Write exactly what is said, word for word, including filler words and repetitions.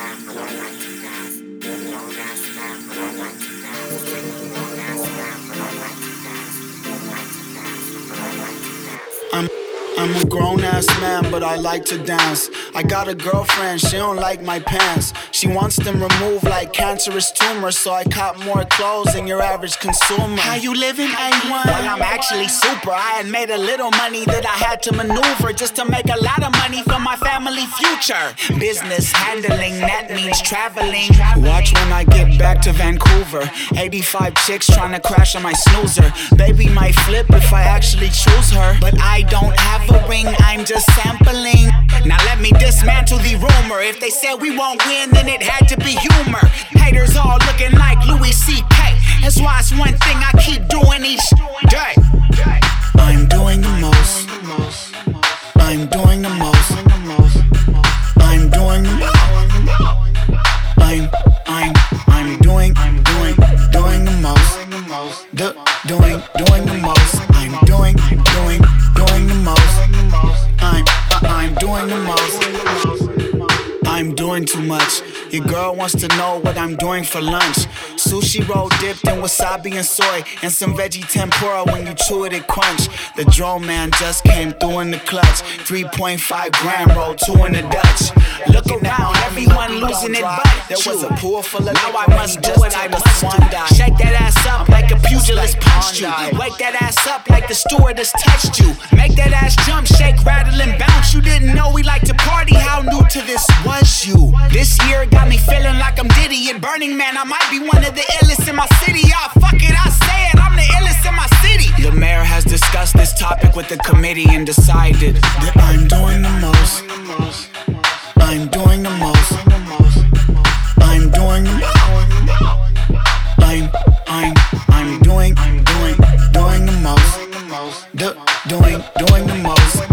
I'm I'm a grown-ass man, but I like to dance. I got a girlfriend, she don't like my pants. She wants them removed like cancerous tumors, so I cop more clothes than your average consumer. How you living, A one? Well, I'm actually super. I had made a little money that I had to maneuver just to make a lot of money for my family future. Business handling, that means traveling. Watch when I get back to Vancouver. eighty-five chicks trying to crash on my snoozer. Baby might flip if I actually choose her, but I don't have a ring, I'm just sampling. Now let me dismantle the rumor. If they said we won't win, then it had to be humor. Haters all looking like Louis C K. That's why it's one thing I keep doing each day. I'm doing the most. I'm doing the most. I'm doing the most. I'm, I'm, I'm doing, I'm doing, doing the most. Do, doing, doing the most. I'm doing, doing, doing the most. I'm, I'm doing the most. I'm doing too much. Your girl wants to know what I'm doing for lunch. Sushi roll dipped in wasabi and soy, and some veggie tempura. When you chew it, it crunch. The drone man just came through in the clutch. three point five gram roll, two in the Dutch. Look around, everyone losing it but there was a pool full of now I must do it, I must one die. Shake that ass up like a pugilist punched you. Wake that ass up like the stewardess touched you. Make that ass jump, shake, rattle and bounce. You didn't know we like to party, how new to this was you? This year got me feeling like I'm Diddy at Burning Man. I might be one of the illest in my city. Ah, fuck it, I say it, I'm the illest in my city. The mayor has discussed this topic with the committee and decided that I'm doing the most. I'm doing the most. I'm doing the most. I'm, I'm, I'm doing, doing, doing the most. Do, doing, doing the most.